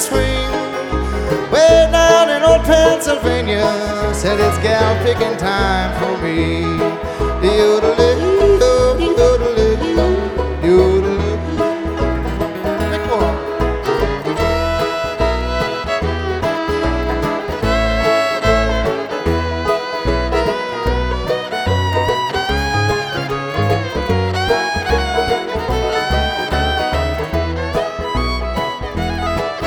swing. Way down in old Pennsylvania, said it's gal picking time for me.